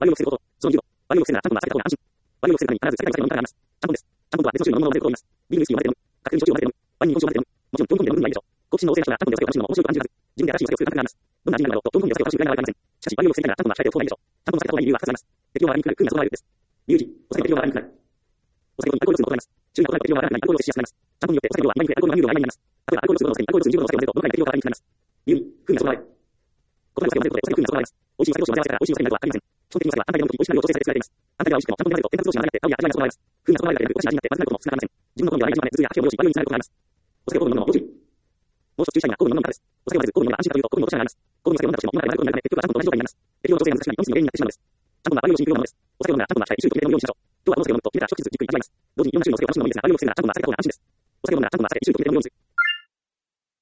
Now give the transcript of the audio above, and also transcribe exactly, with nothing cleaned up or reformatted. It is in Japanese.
バイオを防ぐこと。そのにじゅうご。バイオを防ぐならちゃんとなされた方が安心。バイオを防ぐために必ず世界の問題があります。ちゃんぽんです。ちゃんぽんとは別の種類の飲み物を混ぜることを言います。ビールウイスキーを混ぜて飲む。角煮焼酎を混ぜて飲む。ワインに日本酒を混ぜて飲む。もちろん、トントンで飲むのがいいでしょう。好奇心の旺盛な人がちゃんぽんでお酒を楽しむのも面白く感じるはず。自分で新しいお酒を作る感覚があります。どんな味になるだろうと、トントンでお酒を楽しむぐらいならわかりません。しかし、バイオを防ぎたいならちゃんぽんは控えておく方がいいでしょう。ちゃんぽんの避けた方がいい理由はふたつあります。適量は割りにくくなる。空がその場合です。理由いち、お酒の適量が割りにくくなる。お酒にアルコール度数のことがあります。注意が異なると適量が割りにくくなり、アルコールを摂取しやすくなります。ちゃんぽんによってお酒量は今に増え、アルコールの含有量が今になります。例えば、アルコール度数ごのお酒にアルコール度数にじゅうごのお酒を混ぜると、どのくらいの適量が割りにくくなります。理由に、風味がその場合。異なるお酒を混ぜることでお酒風味がその場合です。美味しいお酒同士があります。美味しいお酒同士があります。美味しいお酒の味はありません。基本的にお酒は反対の基本的な量調整されて作られています。反対が美味しくても、ちゃんと混ぜないと添加物同士が混ざり合って、香りや味がその場合です。風味がその場合だけで、風味がその場合です。風味がその場合だけで、風味がその場合です。新しい味になって混ぜないことも少なくありません。自分の好みではない味のため、頭痛や吐き気を催し、バイオにつながることがあります。お酒を飲むのも要注意。もう一つ注意したいのは、好みの飲み方です。お酒を混ぜず、好みの飲みが安心かというと、好みの落とし穴があります。好みの酒を飲んだとしても、今から飲むことになるため、結局はちゃんぽんと同じ状態になります。適量の調整が難しくなり、飲みすぎの原因になってしまうのです。ちゃんぽんはバイオをしにくいものです。お酒を飲むならちゃんぽんはしっかり種類と決めて飲むようにしましょう。今日はこのお酒を飲むと決めたら一口ずつじっくり味わいます。同時にいろんな種類のお酒を楽しむのもいいですが、バイオを防ぐならちゃんぽんは避けた方が安心です。お酒を飲むならちゃんぽんは避けて種類と決めて飲むようにする。